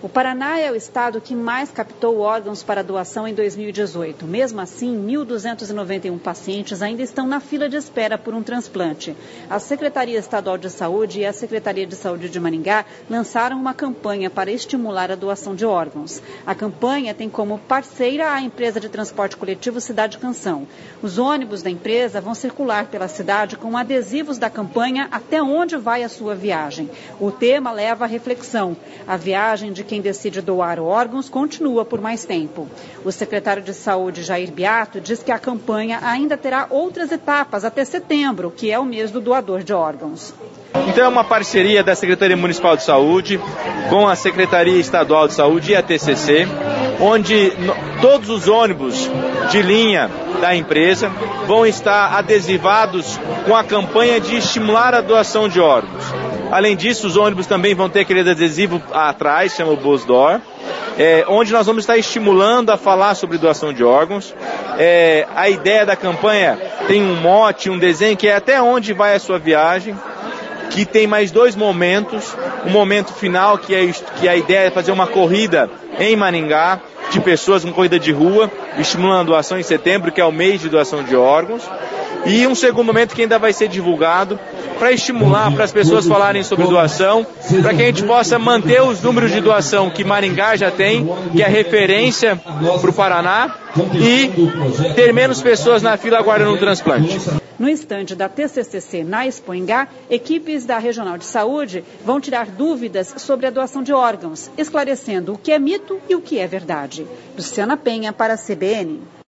O Paraná é o estado que mais captou órgãos para doação em 2018. Mesmo assim, 1.291 pacientes ainda estão na fila de espera por um transplante. A Secretaria Estadual de Saúde e a Secretaria de Saúde de Maringá lançaram uma campanha para estimular a doação de órgãos. A campanha tem como parceira a empresa de transporte coletivo Cidade Canção. Os ônibus da empresa vão circular pela cidade com adesivos da campanha até onde vai a sua viagem. O tema leva à reflexão. A viagem de quem decide doar órgãos continua por mais tempo. O secretário de Saúde, Jair Beato, diz que a campanha ainda terá outras etapas até setembro, que é o mês do doador de órgãos. Então é uma parceria da Secretaria Municipal de Saúde com a Secretaria Estadual de Saúde e a TCC, onde todos os ônibus de linha da empresa vão estar adesivados com a campanha de estimular a doação de órgãos. Além disso, os ônibus também vão ter aquele adesivo atrás, chama o Bosdor, onde nós vamos estar estimulando a falar sobre doação de órgãos. A ideia da campanha tem um mote, um desenho que é até onde vai a sua viagem, que tem mais 2 momentos. O momento final, que a ideia é fazer uma corrida em Maringá, de pessoas, uma corrida de rua, estimulando a doação em setembro, que é o mês de doação de órgãos. E um segundo momento que ainda vai ser divulgado para estimular, para as pessoas falarem sobre doação, para que a gente possa manter os números de doação que Maringá já tem, que é referência para o Paraná, e ter menos pessoas na fila aguardando um transplante. No estande da TCCC na Expoingá, equipes da Regional de Saúde vão tirar dúvidas sobre a doação de órgãos, esclarecendo o que é mito e o que é verdade. Luciana Penha para a CBN.